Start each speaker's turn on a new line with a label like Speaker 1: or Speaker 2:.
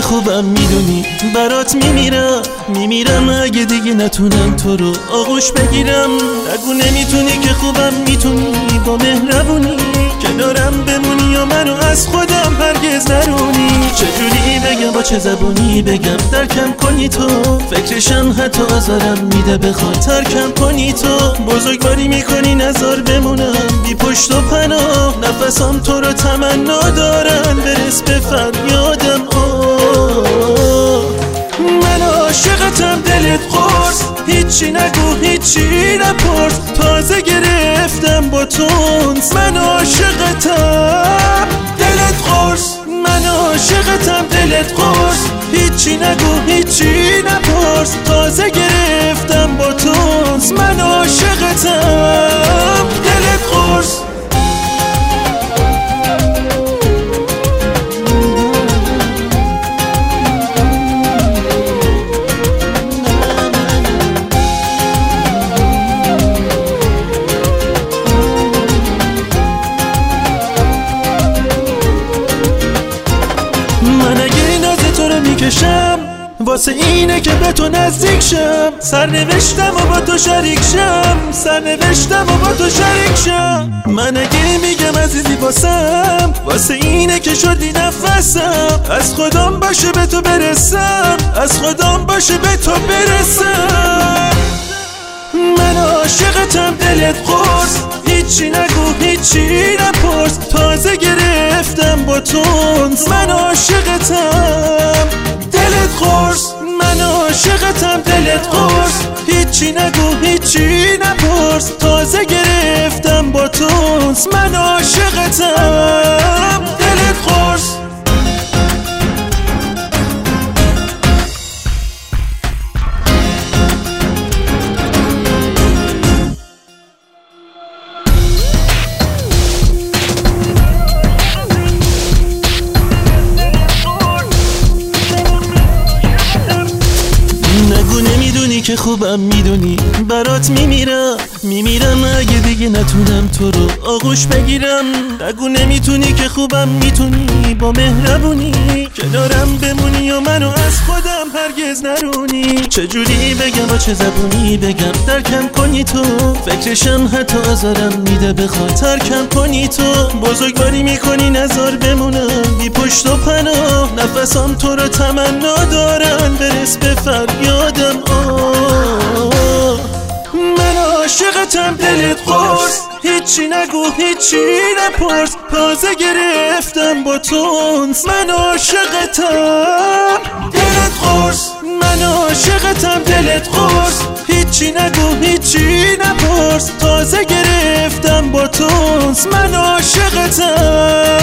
Speaker 1: خوبم میدونی برات میمیرم اگه دیگه نتونم تو رو آغوش بگیرم. نگو نمیتونی که خوبم میتونی با مهربونی کنارم بمونی یا منو از خودم هرگز نرونی. چجوری بگم با چه زبونی بگم درکم کنی تو، فکرشم حتی آزارم میده بخواد ترکم کنی تو. بزرگواری میکنی نزار بمونم بی پشت و پناه، نفسام تو رو تمنا دارن برس به فریادم. من عاشقتم دلت قرص، هیچی نگو هیچی نپرس، تازه گرفتم با تونس. من عاشقتم دلت قرص، من عاشقتم دلت قرص، هیچی نگو هیچی نپرس، تازه گرفتم با تونس. من عاشقتم دلت قرص. واسه اینه که به تو نزدیک شم، سرنوشتم و با تو شریک شم، سرنوشتم و با تو شریک شم. من اگه میگم عزیزی واسه اینه که شدی نفسم، از خودم باشه به تو برسم، از خودم باشه به تو برسم. من عاشقتم دلت قرص، هیچی نگو هیچی نپرس، تازه گرفتم با تونس. من عاشقتم دلت قرص، من عاشقتم دلت قرص، هیچی نگو هیچی نپرس، تازه گرفتم با تونس. من عاشقتم دلت قرص. که خوبم میدونی برات میمیرم اگه دیگه نتونم تو رو آغوش بگیرم. نگو نمیتونی که خوبم میتونی با مهربونی کنارم بمونی یا منو از خودم هرگز نرونی. چجوری بگم با چه زبونی بگم درکم کنی تو، فکرشم حتی آزارم میده بخواد ترکم کنی تو. بزرگواری میکنی نزار بمونم بی پشت و پناه، نفسام تو رو تمنا دارن برس به فریادم. من عاشقتم دلت قرص، هیچی نگو هیچی نپرس، تازه گرفتم با تونس. من عاشقتم دلت قرص، من عاشقتم دلت قرص، هیچی نگو هیچی نپرس، تازه گرفتم با تونس. من عاشقتم